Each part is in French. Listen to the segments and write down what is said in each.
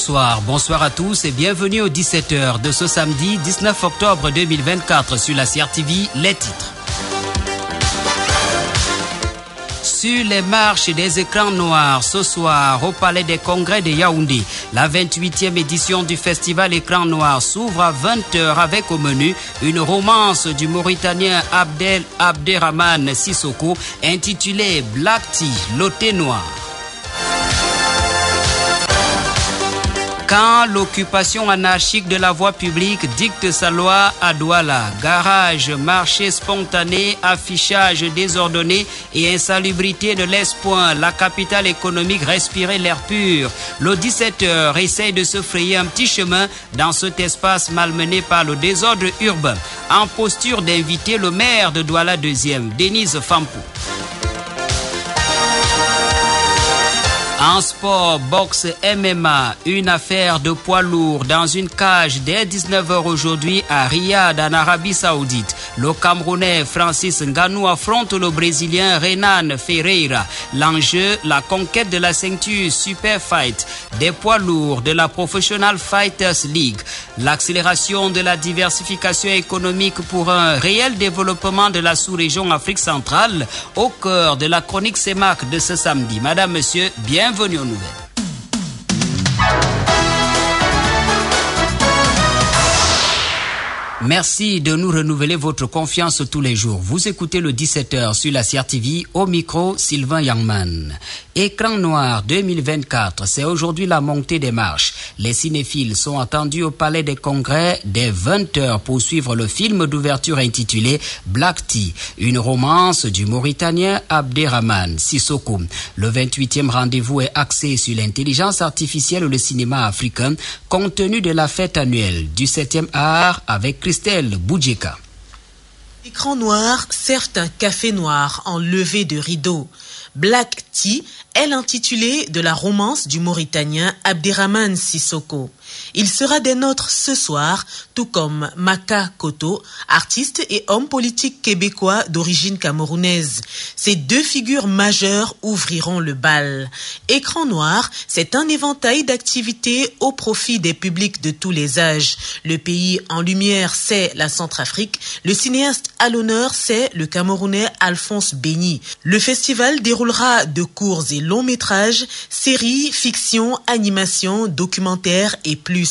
bonsoir. Bonsoir à tous et bienvenue aux 17h de ce samedi 19 octobre 2024 sur la CRTV, les titres. Sur les marches des écrans noirs, ce soir, au Palais des Congrès de Yaoundé, la 28e édition du festival Écran Noir s'ouvre à 20h avec au menu une romance du Mauritanien Abderrahmane Sissoko intitulée Black Tea, le thé noir. Quand l'occupation anarchique de la voie publique dicte sa loi à Douala, garage, marché spontané, affichage désordonné et insalubrité ne laissent point la capitale économique respirer l'air pur. Le 17h essaye de se frayer un petit chemin dans cet espace malmené par le désordre urbain. En posture d'inviter le maire de Douala 2e, Denise Fampou. En sport, boxe, MMA, une affaire de poids lourd dans une cage dès 19h aujourd'hui à Riyad, en Arabie Saoudite. Le Camerounais Francis Ngannou affronte le Brésilien Renan Ferreira. L'enjeu, la conquête de la ceinture Super Fight des poids lourds de la Professional Fighters League. L'accélération de la diversification économique pour un réel développement de la sous-région Afrique centrale au cœur de la chronique CEMAC de ce samedi. Madame, Monsieur, bienvenue aux nouvelles. Merci de nous renouveler votre confiance tous les jours. Vous écoutez le 17h sur la CRTV, au micro Sylvain Yangman. Écran noir 2024, c'est aujourd'hui la montée des marches. Les cinéphiles sont attendus au Palais des Congrès dès 20h pour suivre le film d'ouverture intitulé Black Tea, une romance du Mauritanien Abderrahmane Sissoko. Le 28e rendez-vous est axé sur l'intelligence artificielle et le cinéma africain, compte tenu de la fête annuelle du 7e art avec Christelle Boudjeka. Écran noir servent un café noir en levée de rideau. Black Tea est l'intitulé de la romance du Mauritanien Abderrahmane Sissoko. Il sera des nôtres ce soir, tout comme Maka Koto, artiste et homme politique québécois d'origine camerounaise. Ces deux figures majeures ouvriront le bal. Écran noir, c'est un éventail d'activités au profit des publics de tous les âges. Le pays en lumière, c'est la Centrafrique. Le cinéaste à l'honneur, c'est le Camerounais Alphonse Béni. Le festival déroulera de courts et longs métrages, séries, fiction, animation, documentaires et plus.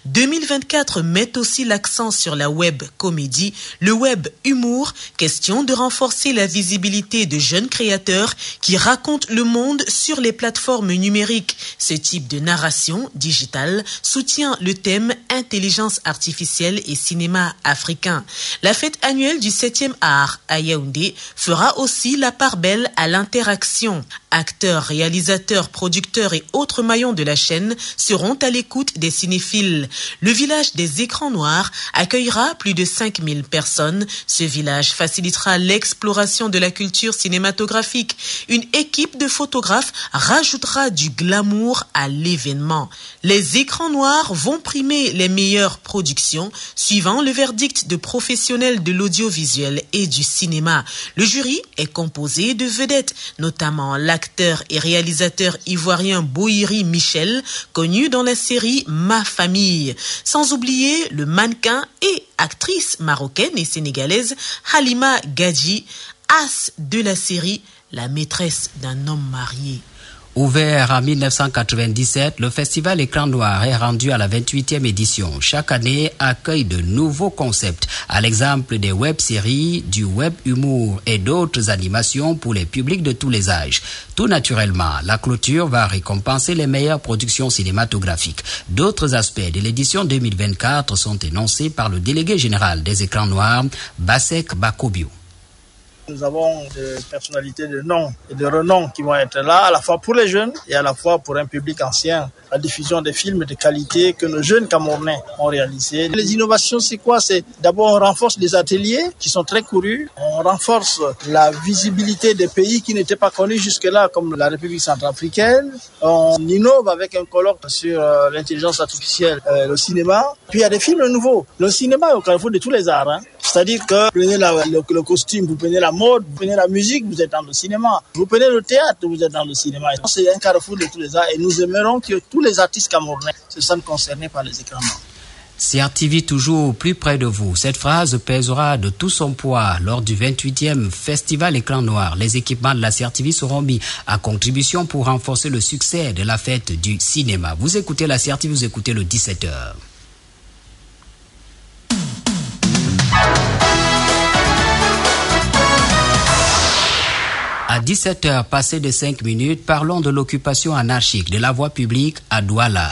2024 met aussi l'accent sur la web comédie, le web humour, question de renforcer la visibilité de jeunes créateurs qui racontent le monde sur les plateformes numériques. Ce type de narration digitale soutient le thème intelligence artificielle et cinéma africain. La fête annuelle du 7e art à Yaoundé fera aussi la part belle à l'interaction. Acteurs, réalisateurs, producteurs et autres maillons de la chaîne seront à l'écoute des cinéphiles. Le village des écrans noirs accueillera plus de 5000 personnes. Ce village facilitera l'exploration de la culture cinématographique. Une équipe de photographes rajoutera du glamour à l'événement. Les écrans noirs vont primer les meilleures productions, suivant le verdict de professionnels de l'audiovisuel et du cinéma. Le jury est composé de vedettes, notamment l'acteur et réalisateur ivoirien Boïri Michel, connu dans la série Ma Famille. Sans oublier le mannequin et actrice marocaine et sénégalaise Halima Gadji, as de la série La maîtresse d'un homme marié. Ouvert en 1997, le festival Écran Noir est rendu à la 28e édition. Chaque année accueille de nouveaux concepts, à l'exemple des web-séries, du web-humour et d'autres animations pour les publics de tous les âges. Tout naturellement, la clôture va récompenser les meilleures productions cinématographiques. D'autres aspects de l'édition 2024 sont énoncés par le délégué général des Écrans Noirs, Basek Bakobio. Nous avons des personnalités de nom et de renom qui vont être là, à la fois pour les jeunes et à la fois pour un public ancien. La diffusion des films de qualité que nos jeunes Camerounais ont réalisés. Les innovations, c'est quoi? C'est d'abord on renforce les ateliers qui sont très courus. On renforce la visibilité des pays qui n'étaient pas connus jusque-là, comme la République centrafricaine. On innove avec un colloque sur l'intelligence artificielle, le cinéma. Puis il y a des films nouveaux. Le cinéma est au carrefour de tous les arts. C'est-à-dire que vous prenez le costume, vous prenez la mode, vous prenez la musique, vous êtes dans le cinéma. Vous prenez le théâtre, vous êtes dans le cinéma. C'est un carrefour de tous les arts et nous aimerons que tous les artistes camerounais se sentent concernés par les écrans noirs. CRTV toujours plus près de vous. Cette phrase pèsera de tout son poids lors du 28e Festival Écran Noir. Les équipements de la CRTV seront mis à contribution pour renforcer le succès de la fête du cinéma. Vous écoutez la CRTV, vous écoutez le 17h. À 17h, passé de 5 minutes, parlons de l'occupation anarchique de la voie publique à Douala.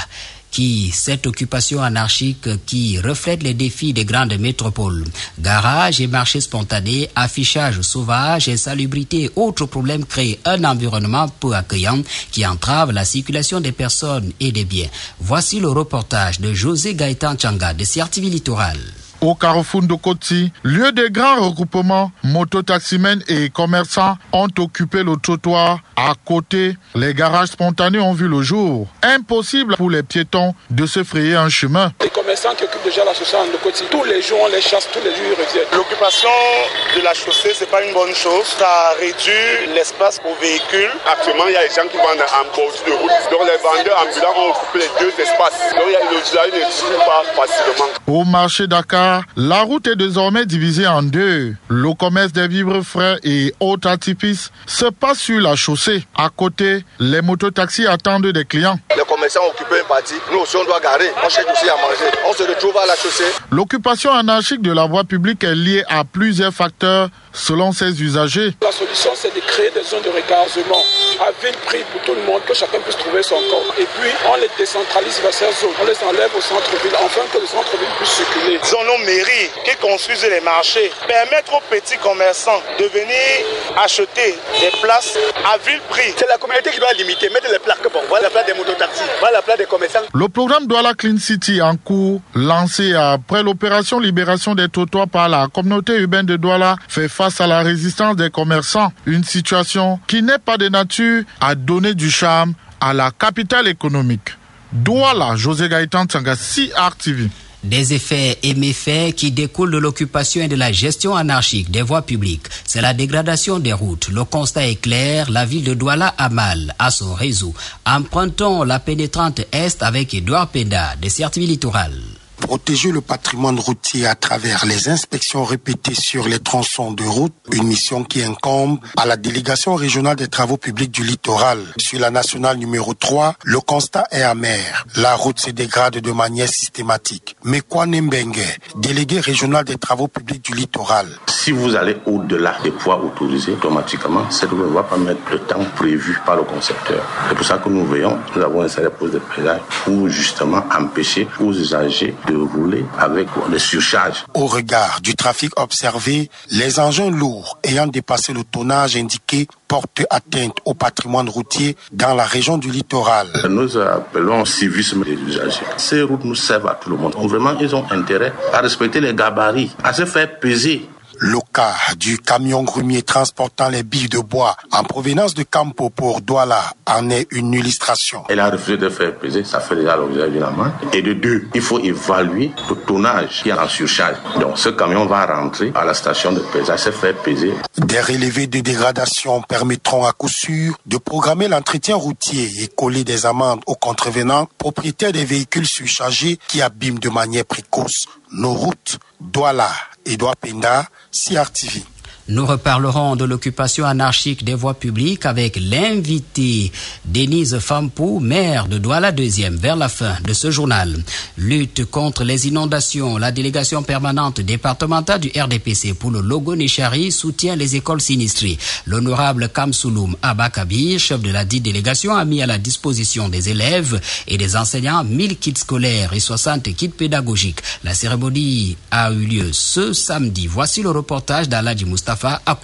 Cette occupation anarchique qui reflète les défis des grandes métropoles. Garages et marchés spontanés, affichage sauvage, insalubrité et autres problèmes créent un environnement peu accueillant qui entrave la circulation des personnes et des biens. Voici le reportage de José Gaëtan Tchanga de CRTV Littoral. Au carrefour de Koti, lieu de grands regroupements, mototaximens et commerçants ont occupé le trottoir. À côté, les garages spontanés ont vu le jour. Impossible pour les piétons de se frayer un chemin. Les commerçants qui occupent déjà la chaussée de Koti, tous les jours on les chasse, tous les jours ils reviennent. L'occupation de la chaussée, c'est pas une bonne chose. Ça réduit l'espace aux véhicules. Actuellement, il y a des gens qui vendent en bordure de route. Donc les vendeurs ambulants ont occupé les deux espaces. Donc le usager ne circule pas facilement. Au marché Dakar, la route est désormais divisée en deux. Le commerce des vivres frais et autres artifices se passe sur la chaussée. À côté, les mototaxis attendent des clients. Les commerçants occupent une partie. Nous aussi, on doit garer. On cherche aussi à manger. On se retrouve à la chaussée. L'occupation anarchique de la voie publique est liée à plusieurs facteurs selon ses usagers. La solution, c'est de créer des zones de recasement à vil prix pour tout le monde, que chacun puisse trouver son compte. Et puis, on les décentralise vers ces zones. On les enlève au centre-ville, afin que le centre-ville puisse circuler. Disons nos mairies qui construisent les marchés, permettre aux petits commerçants de venir acheter des places à vil prix. C'est la communauté qui doit limiter, mettre les plaques. Bon, voilà la place des mototaxis, voilà la place des commerçants. Le programme Douala Clean City en cours, lancé après l'opération Libération des trottoirs par la communauté urbaine de Douala, fait face à la résistance des commerçants. Une situation qui n'est pas de nature à donner du charme à la capitale économique. Douala, José Gaëtan Tchanga, CRTV. Des effets et méfaits qui découlent de l'occupation et de la gestion anarchique des voies publiques. C'est la dégradation des routes. Le constat est clair, la ville de Douala a mal à son réseau. Empruntons la pénétrante Est avec Edouard Penda de CRTV Littoral. Protéger le patrimoine routier à travers les inspections répétées sur les tronçons de route, une mission qui incombe à la délégation régionale des travaux publics du littoral. Sur la nationale numéro 3, le constat est amer. La route se dégrade de manière systématique. Mekwane Mbengue, délégué régional des travaux publics du littoral. Si vous allez au-delà des poids autorisés, automatiquement, cette route ne va pas mettre le temps prévu par le concepteur. C'est pour ça que nous avons installé la pose de pédales pour justement empêcher aux usagers de rouler avec des surcharges. Au regard du trafic observé, les engins lourds ayant dépassé le tonnage indiqué portent atteinte au patrimoine routier dans la région du littoral. Nous appelons civisme des usagers. Ces routes nous servent à tout le monde. Vraiment, ils ont intérêt à respecter les gabarits, à se faire peser. Le cas du camion grumier transportant les billes de bois en provenance de Campo pour Douala en est une illustration. Elle a refusé de faire peser, ça fait déjà l'objet d'une amende. Et de deux, il faut évaluer le tonnage qui est en surcharge. Donc ce camion va rentrer à la station de pesage, se faire peser. Des relevés de dégradation permettront à coup sûr de programmer l'entretien routier et coller des amendes aux contrevenants propriétaires des véhicules surchargés qui abîment de manière précoce nos routes. Douala, Edouard Penda, CRTV. Nous reparlerons de l'occupation anarchique des voies publiques avec l'invité Denise Fampou, maire de Douala 2e, vers la fin de ce journal. Lutte contre les inondations. La délégation permanente départementale du RDPC pour le Logo-Nechari soutient les écoles sinistrées. L'honorable Kamsouloum Abakabir, chef de la dite délégation, a mis à la disposition des élèves et des enseignants 1000 kits scolaires et 60 kits pédagogiques. La cérémonie a eu lieu ce samedi. Voici le reportage d'Aladji Moustapha.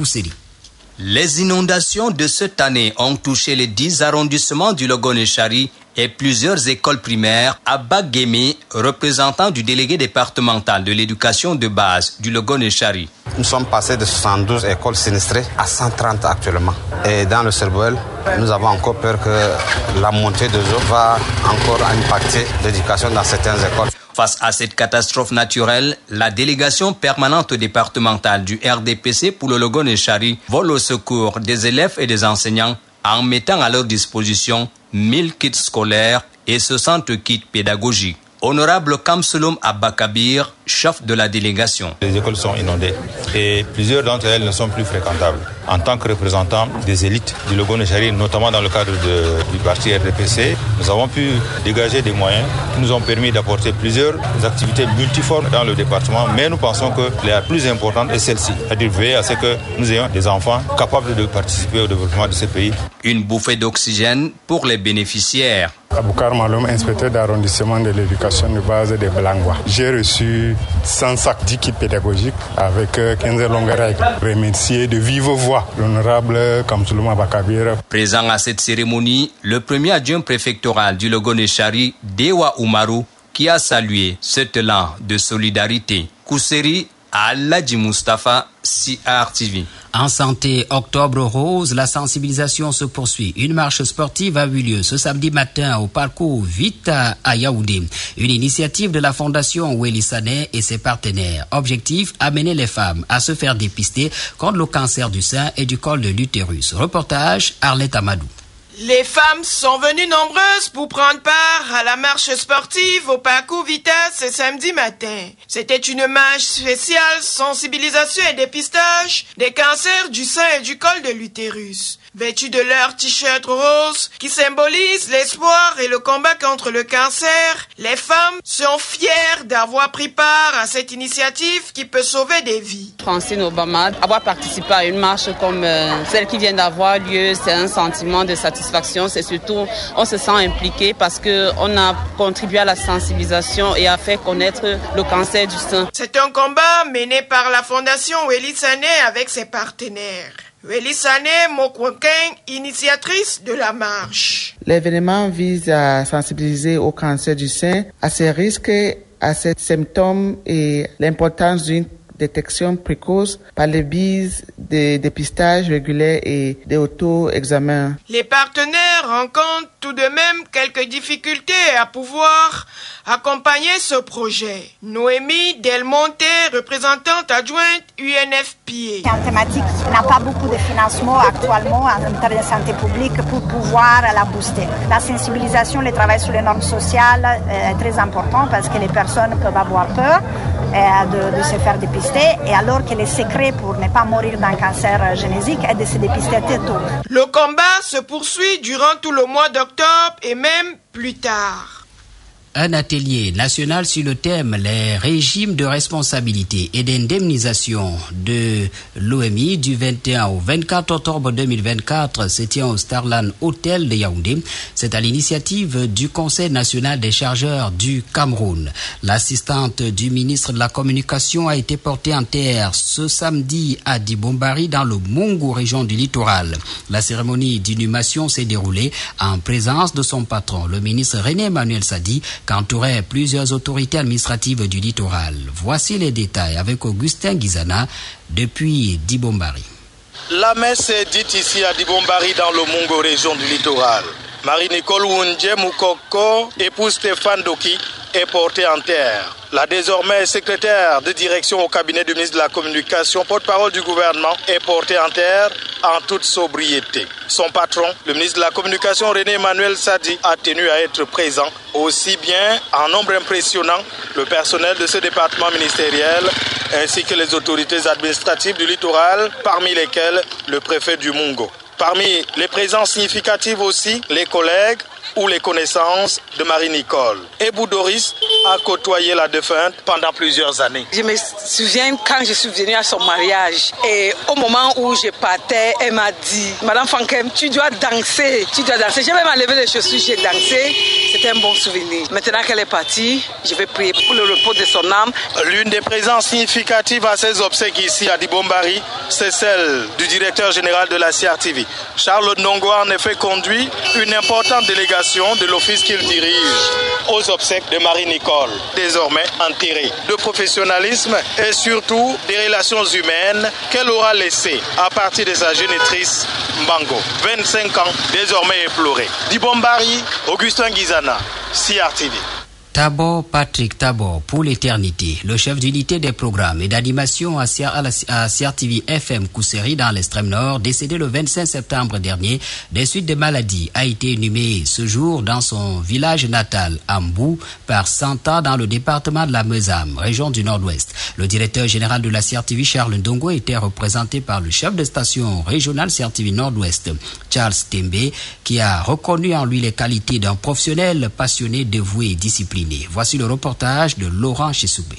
Les inondations de cette année ont touché les 10 arrondissements du Logo-Nechari et plusieurs écoles primaires. Abba Guémé, représentant du délégué départemental de l'éducation de base du Logo-Nechari. Nous sommes passés de 72 écoles sinistrées à 130 actuellement. Et dans le Serbouel, nous avons encore peur que la montée de eau va encore impacter l'éducation dans certaines écoles. Face à cette catastrophe naturelle, la délégation permanente départementale du RDPC pour le Logone-Chari vole au secours des élèves et des enseignants en mettant à leur disposition 1000 kits scolaires et 60 kits pédagogiques. Honorable Kamsulum Abakabir, chef de la délégation. Les écoles sont inondées et plusieurs d'entre elles ne sont plus fréquentables. En tant que représentant des élites du Logone-Chari, notamment dans le cadre du parti RDPC, nous avons pu dégager des moyens qui nous ont permis d'apporter plusieurs activités multiformes dans le département, mais nous pensons que la plus importante est celle-ci, c'est-à-dire veiller à ce que nous ayons des enfants capables de participer au développement de ce pays. Une bouffée d'oxygène pour les bénéficiaires. Aboukar Maloum, inspecteur d'arrondissement de l'éducation de base de Blangwa. J'ai reçu 100 sacs de kits pédagogiques avec 15 longues règles. Remercier de vive voix l'honorable Kamsulum Abakabir. Présent à cette cérémonie, le premier adjoint préfectoral du Logone-Chari, Dewa Oumarou, qui a salué cet élan de solidarité. Kousseri Aladji Mustafa, CRTV. En santé, Octobre Rose, la sensibilisation se poursuit. Une marche sportive a eu lieu ce samedi matin au parcours Vita à Yaoundé. Une initiative de la Fondation Weli Sané et ses partenaires. Objectif, amener les femmes à se faire dépister contre le cancer du sein et du col de l'utérus. Reportage, Arlette Amadou. Les femmes sont venues nombreuses pour prendre part à la marche sportive au parcours Vita ce samedi matin. C'était une marche spéciale sensibilisation et dépistage des cancers du sein et du col de l'utérus. Vêtues de leur t-shirt rose qui symbolise l'espoir et le combat contre le cancer, les femmes sont fières d'avoir pris part à cette initiative qui peut sauver des vies. Francine Obama, avoir participé à une marche comme celle qui vient d'avoir lieu, c'est un sentiment de satisfaction. C'est surtout, on se sent impliqué parce qu'on a contribué à la sensibilisation et à faire connaître le cancer du sein. C'est un combat mené par la Fondation Weli Sané avec ses partenaires. Weli Sané Mokwenken, initiatrice de la marche. L'événement vise à sensibiliser au cancer du sein, à ses risques, à ses symptômes et l'importance d'une détection précoce par le biais de dépistage régulier et d'auto-examens. Les partenaires rencontrent tout de même quelques difficultés à pouvoir accompagner ce projet. Noémie Delmonte, représentante adjointe UNFPA. C'est une thématique qui n'a pas beaucoup de financement actuellement en termes de santé publique pour pouvoir la booster. La sensibilisation, le travail sur les normes sociales est très important parce que les personnes peuvent avoir peur de se faire dépister et alors que le secret pour ne pas mourir d'un cancer génétique est de se dépister très tôt. Le combat se poursuit durant tout le mois d'octobre et même plus tard. Un atelier national sur le thème les régimes de responsabilité et d'indemnisation de l'OMI du 21 au 24 octobre 2024 se tient au Starland Hotel de Yaoundé. C'est à l'initiative du Conseil national des chargeurs du Cameroun. L'assistante du ministre de la Communication a été portée en terre ce samedi à Dibombari dans le Mungu, région du littoral. La cérémonie d'inhumation s'est déroulée en présence de son patron, le ministre René Emmanuel Sadi, qu'entouraient plusieurs autorités administratives du littoral. Voici les détails avec Augustin Guizana depuis Dibombari. La messe est dite ici à Dibombari dans le Mungu, région du littoral. Marie-Nicole Wundje Moukoko, épouse Stéphane Doki, est portée en terre. La désormais secrétaire de direction au cabinet du ministre de la Communication, porte-parole du gouvernement, est portée en terre en toute sobriété. Son patron, le ministre de la Communication René Emmanuel Sadi, a tenu à être présent, aussi bien en nombre impressionnant, le personnel de ce département ministériel, ainsi que les autorités administratives du littoral, parmi lesquelles le préfet du Mungu. Parmi les présences significatives aussi, les collègues ou les connaissances de Marie-Nicole. Ebou Doris a côtoyé la défunte pendant plusieurs années. Je me souviens quand je suis venue à son mariage et au moment où je partais, elle m'a dit « Madame Fankem, tu dois danser, tu dois danser ». J'ai même enlevé les chaussures, j'ai dansé. C'était un bon souvenir. Maintenant qu'elle est partie, je vais prier pour le repos de son âme. L'une des présences significatives à ces obsèques ici à Dibombari, c'est celle du directeur général de la CRTV. Charles Ndongo a en effet conduit une importante délégation de l'office qu'il dirige aux obsèques de Marie-Nicole, désormais enterrée, de professionnalisme et surtout des relations humaines qu'elle aura laissées à partir de sa génitrice Mbango. 25 ans, désormais éplorée. Dibombari, Augustin Guizana, CRTV. Tabo Patrick Tabo pour l'éternité, le chef d'unité des programmes et d'animation à CRTV FM Kousséri dans l'extrême nord, décédé le 25 septembre dernier des suites de maladies, a été inhumé ce jour dans son village natal, Ambou, par Santa dans le département de la Meuzam, région du Nord-Ouest. Le directeur général de la CRTV, Charles Ndongo, était représenté par le chef de station régionale CRTV Nord-Ouest, Charles Tembe, qui a reconnu en lui les qualités d'un professionnel passionné, dévoué et discipliné. Voici le reportage de Laurent Chissoubé.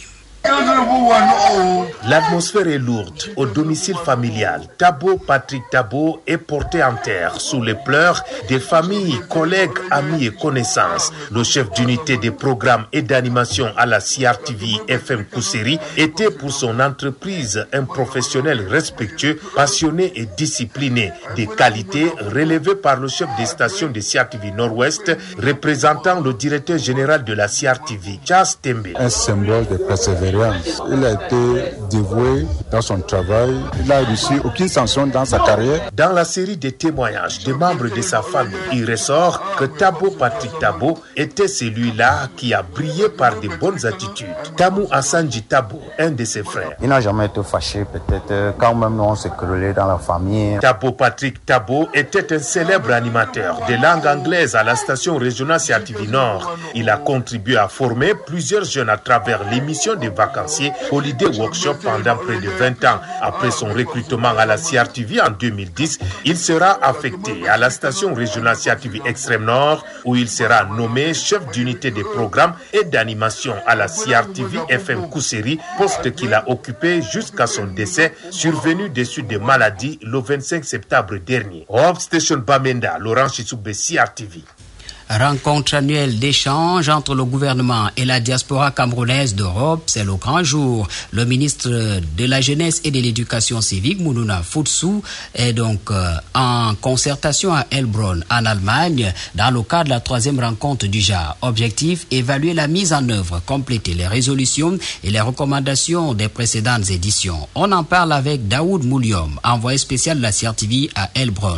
L'atmosphère est lourde. Au domicile familial, Tabo Patrick Tabo est porté en terre sous les pleurs des familles, collègues, amis et connaissances. Le chef d'unité des programmes et d'animation à la CRTV FM Kousséri était pour son entreprise un professionnel respectueux, passionné et discipliné. Des qualités relevées par le chef des stations de CRTV Nord-Ouest, représentant le directeur général de la CRTV, Charles Tembe. Un symbole de persévérance. Il a été dévoué dans son travail. Il n'a reçu aucune sanction dans sa carrière. Dans la série de témoignages des membres de sa famille, il ressort que Tabo Patrick Tabo était celui-là qui a brillé par de bonnes attitudes. Tamou Assanji Tabo, un de ses frères. Il n'a jamais été fâché, peut-être quand même on s'est querellé dans la famille. Tabo Patrick Tabo était un célèbre animateur de langue anglaise à la station régionale CRTV Nord. Il a contribué à former plusieurs jeunes à travers l'émission des vacanciers Holiday Workshop pendant près de 20 ans. Après son recrutement à la CRTV en 2010, il sera affecté à la station régionale CRTV Extrême Nord où il sera nommé chef d'unité des programmes et d'animation à la CRTV FM Kousséri, poste qu'il a occupé jusqu'à son décès survenu des suites de maladies le 25 septembre dernier. Hope Station Bamenda, Laurent Chissoubé, CRTV. Rencontre annuelle d'échange entre le gouvernement et la diaspora camerounaise d'Europe, c'est le grand jour. Le ministre de la Jeunesse et de l'Éducation civique, Mounouna Foutsou, est donc en concertation à Heilbronn, en Allemagne, dans le cadre de la 3e rencontre du genre. Objectif, évaluer la mise en œuvre, compléter les résolutions et les recommandations des précédentes éditions. On en parle avec Daoud Mouliom, envoyé spécial de la CRTV à Heilbronn.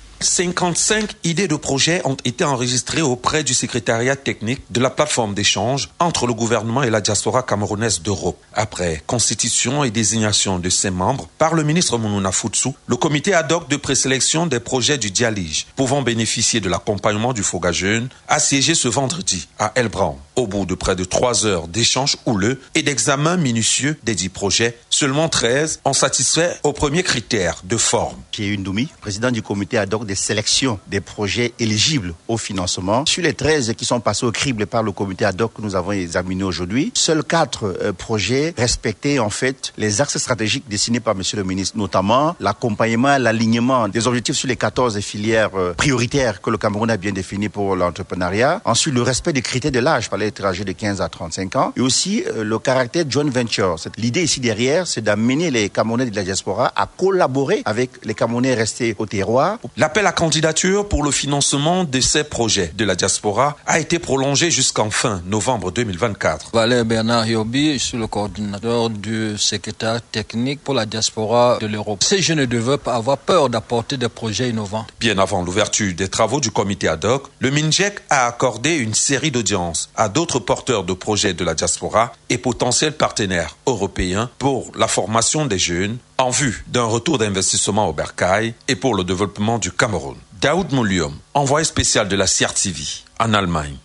55 idées de projets ont été enregistrées auprès du secrétariat technique de la plateforme d'échange entre le gouvernement et la diaspora camerounaise d'Europe. Après constitution et désignation de ses membres par le ministre Mounouna Foutsou, le comité ad hoc de présélection des projets du Dialige, pouvant bénéficier de l'accompagnement du FOGA Jeune, a siégé ce vendredi à Heilbronn. Au bout de près de 3 heures d'échanges houleux et d'examen minutieux des 10 projets, seulement 13 ont satisfait aux premiers critères de forme. Pierre Ndoumi, président du comité ad hoc de sélection des projets éligibles au financement. Sur les 13 qui sont passés au crible par le comité ad hoc que nous avons examiné aujourd'hui, seuls 4 projets respectaient en fait les axes stratégiques dessinés par monsieur le ministre, notamment l'accompagnement, l'alignement des objectifs sur les 14 filières prioritaires que le Cameroun a bien définies pour l'entrepreneuriat. Ensuite, le respect des critères de l'âge par les étrangers de 15 à 35 ans et aussi le caractère joint venture. L'idée ici derrière, c'est d'amener les Camerounais de la diaspora à collaborer avec les Camerounais restés au terroir. L'appel à candidature pour le financement de ces projets de la diaspora a été prolongé jusqu'en fin novembre 2024. Valère Bernard Yobi, je suis le coordinateur du secrétaire technique pour la diaspora de l'Europe. Ces jeunes ne devaient pas avoir peur d'apporter des projets innovants. Bien avant l'ouverture des travaux du comité ad hoc, le MINJEC a accordé une série d'audiences à d'autres porteurs de projets de la diaspora et potentiels partenaires européens pour la formation des jeunes en vue d'un retour d'investissement au bercail et pour le développement du Cameroun. Daoud Mouliom, envoyé spécial de la CRTV en Allemagne.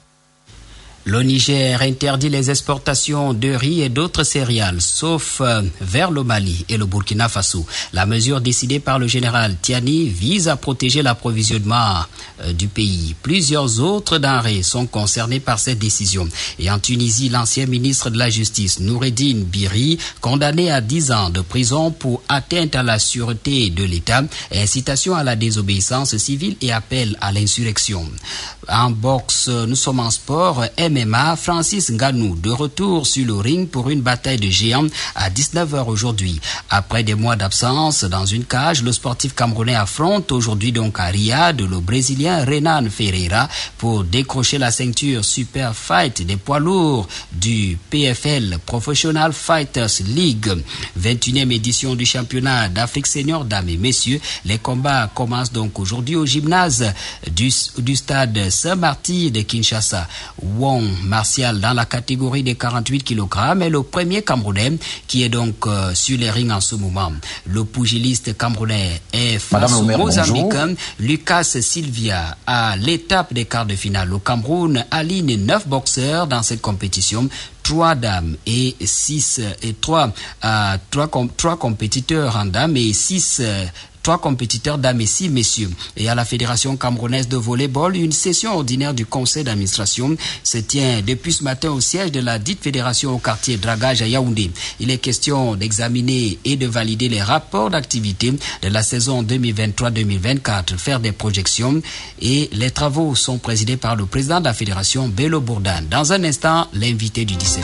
Le Niger interdit les exportations de riz et d'autres céréales, sauf vers le Mali et le Burkina Faso. La mesure décidée par le général Tiani vise à protéger l'approvisionnement du pays. Plusieurs autres denrées sont concernées par cette décision. Et en Tunisie, l'ancien ministre de la Justice, Noureddine Biri, condamné à 10 ans de prison pour atteinte à la sûreté de l'État, incitation à la désobéissance civile et appel à l'insurrection. En boxe, nous sommes en sport. MMA, Francis Ngannou de retour sur le ring pour une bataille de géants à 19h aujourd'hui. Après des mois d'absence dans une cage, le sportif camerounais affronte aujourd'hui donc à Riyad le Brésilien Renan Ferreira pour décrocher la ceinture Super Fight des poids lourds du PFL Professional Fighters League. 21e édition du championnat d'Afrique senior dames et messieurs. Les combats commencent donc aujourd'hui au gymnase du stade Saint-Marty de Kinshasa. Wong Léon Martial dans la catégorie des 48 kg est le premier Camerounais qui est donc sur les rings en ce moment. Le pugiliste camerounais est face au Mozambicain Lucas Silvia à l'étape des quarts de finale. Le Cameroun aligne 9 boxeurs dans cette compétition. 3 dames et 3 compétiteurs en dames et 3 compétiteurs dames et 6 messieurs. Et à la Fédération camerounaise de volleyball, une session ordinaire du conseil d'administration se tient depuis ce matin au siège de la dite fédération au quartier Dragage à Yaoundé. Il est question d'examiner et de valider les rapports d'activité de la saison 2023-2024, faire des projections, et les travaux sont présidés par le président de la fédération, Bello Bourdan. Dans un instant, l'invité du 17h.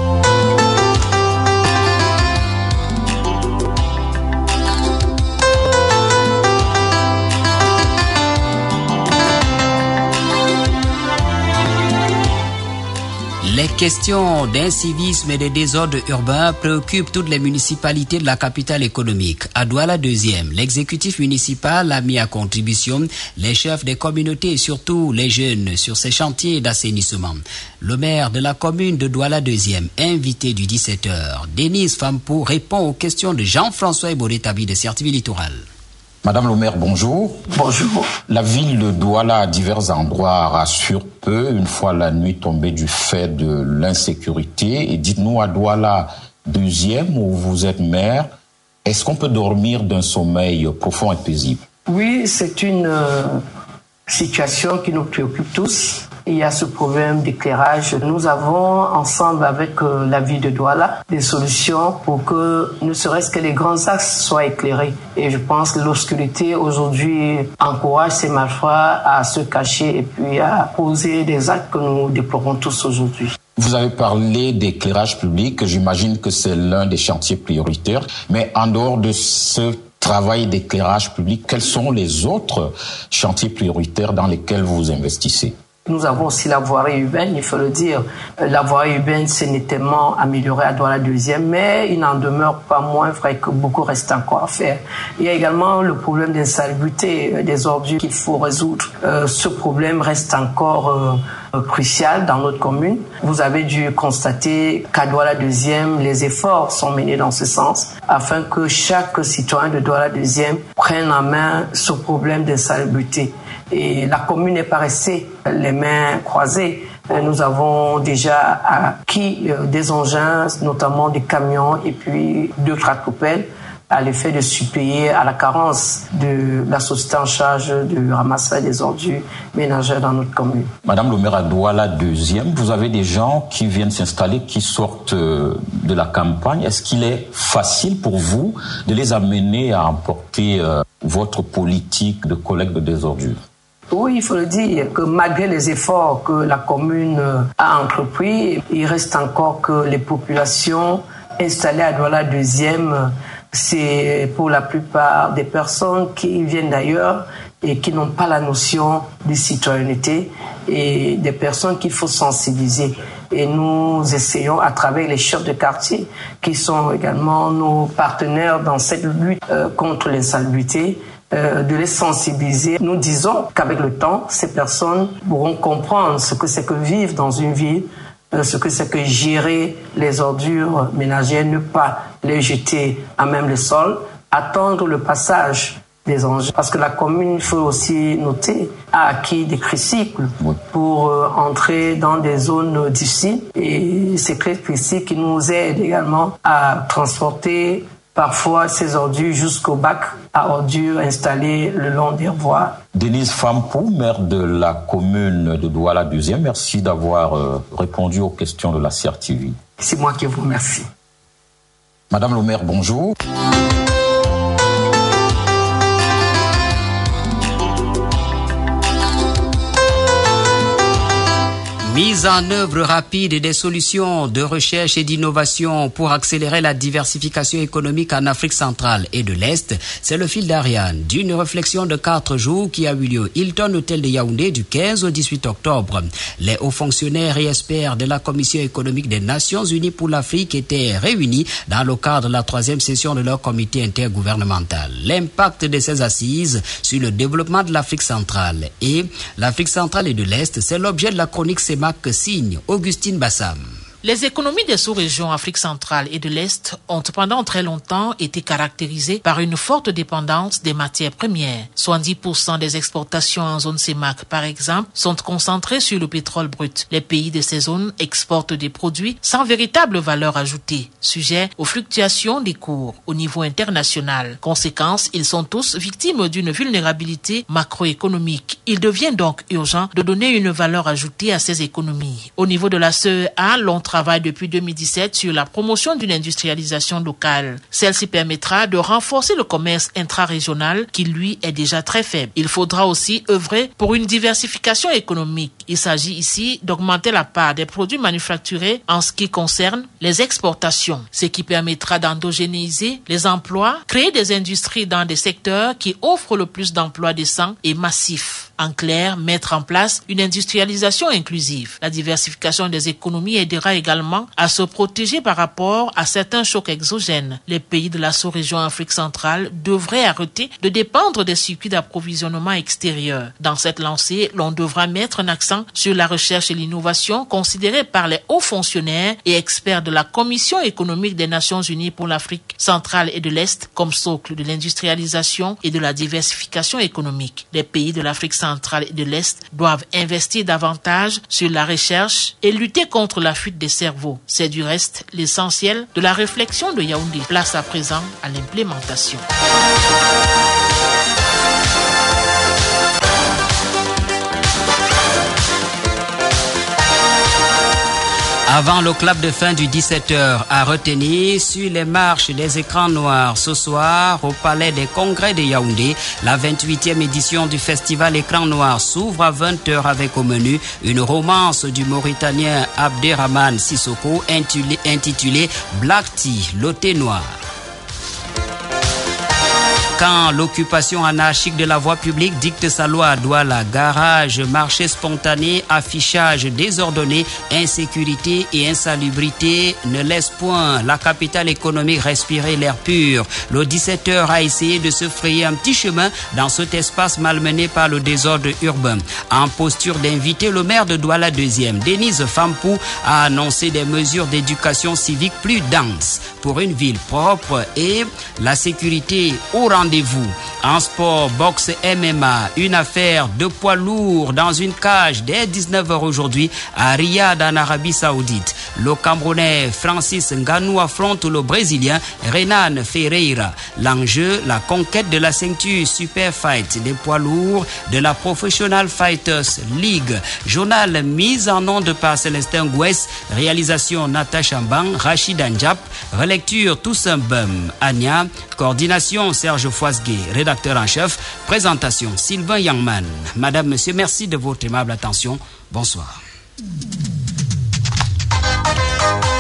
Les questions d'incivisme et de désordre urbain préoccupent toutes les municipalités de la capitale économique. À Douala 2e, l'exécutif municipal a mis à contribution les chefs des communautés et surtout les jeunes sur ces chantiers d'assainissement. Le maire de la commune de Douala 2e, invité du 17h, Denise Fampou, répond aux questions de Jean-François Ebodetabi de Certiville Littoral. Madame le maire, bonjour. Bonjour. La ville de Douala, à divers endroits, rassure peu une fois la nuit tombée du fait de l'insécurité. Et dites-nous, à Douala 2e, où vous êtes maire, est-ce qu'on peut dormir d'un sommeil profond et paisible? Oui, c'est une situation qui nous préoccupe tous. Il y a ce problème d'éclairage. Nous avons, ensemble avec la ville de Douala, des solutions pour que ne serait-ce que les grands axes soient éclairés. Et je pense que l'obscurité aujourd'hui encourage ces malfrats à se cacher et puis à poser des actes que nous déplorons tous aujourd'hui. Vous avez parlé d'éclairage public. J'imagine que c'est l'un des chantiers prioritaires. Mais en dehors de ce travail d'éclairage public, quels sont les autres chantiers prioritaires dans lesquels vous investissez? Nous avons aussi la voirie urbaine, il faut le dire. La voirie urbaine s'est nettement améliorée à Douala 2e, mais il n'en demeure pas moins vrai que beaucoup reste encore à faire. Il y a également le problème d'insalubrité des ordures qu'il faut résoudre. Ce problème reste encore crucial dans notre commune. Vous avez dû constater qu'à Douala 2e, les efforts sont menés dans ce sens afin que chaque citoyen de Douala 2e prenne en main ce problème d'insalubrité. Et la commune n'est pas restée les mains croisées. Nous avons déjà acquis des engins, notamment des camions et puis 2 tractopelles, à l'effet de suppléer à la carence de la société en charge du ramassage des ordures ménagères dans notre commune. Madame le maire, à Douala 2e, vous avez des gens qui viennent s'installer, qui sortent de la campagne. Est-ce qu'il est facile pour vous de les amener à emporter votre politique de collecte des ordures? Oui, il faut le dire que malgré les efforts que la commune a entrepris, il reste encore que les populations installées à Douala 2e, c'est pour la plupart des personnes qui viennent d'ailleurs et qui n'ont pas la notion de citoyenneté et des personnes qu'il faut sensibiliser. Et nous essayons à travers les chefs de quartier qui sont également nos partenaires dans cette lutte contre l'insalubrité, de les sensibiliser. Nous disons qu'avec le temps, ces personnes pourront comprendre ce que c'est que vivre dans une ville, ce que c'est que gérer les ordures ménagères, ne pas les jeter à même le sol, attendre le passage des engins. Parce que la commune, il faut aussi noter, a acquis des tricycles pour entrer dans des zones difficiles. Et ces tricycles qui nous aident également à transporter parfois ces ordures jusqu'au bac à ordures installé le long des voies. Denise Fampou, maire de la commune de Douala 2e, merci d'avoir répondu aux questions de la CRTV. C'est moi qui vous remercie. Madame le maire, bonjour. Mise en œuvre rapide des solutions de recherche et d'innovation pour accélérer la diversification économique en Afrique centrale et de l'Est, c'est le fil d'Ariane d'une réflexion de 4 jours qui a eu lieu au Hilton Hotel de Yaoundé du 15 au 18 octobre. Les hauts fonctionnaires et experts de la Commission économique des Nations Unies pour l'Afrique étaient réunis dans le cadre de la 3e session de leur comité intergouvernemental. L'impact de ces assises sur le développement de l'Afrique centrale et de l'Est, c'est l'objet de la chronique SEMA Tarmac signe Augustine Bassam. Les économies des sous-régions Afrique centrale et de l'Est ont pendant très longtemps été caractérisées par une forte dépendance des matières premières. 70% des exportations en zone CEMAC, par exemple, sont concentrées sur le pétrole brut. Les pays de ces zones exportent des produits sans véritable valeur ajoutée, sujets aux fluctuations des cours au niveau international. Conséquence, ils sont tous victimes d'une vulnérabilité macroéconomique. Il devient donc urgent de donner une valeur ajoutée à ces économies. Au niveau de la CEA, l'on travaille depuis 2017 sur la promotion d'une industrialisation locale. Celle-ci permettra de renforcer le commerce intra-régional qui, lui, est déjà très faible. Il faudra aussi œuvrer pour une diversification économique. Il s'agit ici d'augmenter la part des produits manufacturés en ce qui concerne les exportations, ce qui permettra d'endogénéiser les emplois, créer des industries dans des secteurs qui offrent le plus d'emplois décents et massifs. En clair, mettre en place une industrialisation inclusive. La diversification des économies aidera également à se protéger par rapport à certains chocs exogènes. Les pays de la sous-région Afrique centrale devraient arrêter de dépendre des circuits d'approvisionnement extérieurs. Dans cette lancée, l'on devra mettre un accent sur la recherche et l'innovation considérée par les hauts fonctionnaires et experts de la Commission économique des Nations Unies pour l'Afrique centrale et de l'Est comme socle de l'industrialisation et de la diversification économique. Les pays de l'Afrique centrale et de l'Est doivent investir davantage sur la recherche et lutter contre la fuite des cerveaux. C'est du reste l'essentiel de la réflexion de Yaoundé. Place à présent à l'implémentation. Avant le clap de fin du 17h, à retenir sur les marches des écrans noirs ce soir au Palais des Congrès de Yaoundé, la 28e édition du festival Écran Noir s'ouvre à 20h avec au menu une romance du Mauritanien Abderrahmane Sissoko intitulée Black Tea, le thé noir. Quand l'occupation anarchique de la voie publique dicte sa loi à Douala, garage, marché spontané, affichage désordonné, insécurité et insalubrité ne laissent point la capitale économique respirer l'air pur. Le 17h a essayé de se frayer un petit chemin dans cet espace malmené par le désordre urbain. En posture d'inviter, le maire de Douala 2e, Denise Fampou, a annoncé des mesures d'éducation civique plus denses pour une ville propre et la sécurité au rendez-vous. En sport, boxe, MMA, une affaire de poids lourd dans une cage dès 19h aujourd'hui à Riyad en Arabie Saoudite. Le Camerounais Francis Ngannou affronte le Brésilien Renan Ferreira. L'enjeu, la conquête de la ceinture Super Fight des poids lourds de la Professional Fighters League. Journal mis en onde par Célestin Gouès, réalisation Natacha Mbang, Rachid Anjap, relecture Toussaint Bum, Anya, coordination Serge Foisgué, rédacteur en chef, présentation Sylvain Yangman. Madame, Monsieur, merci de votre aimable attention. Bonsoir.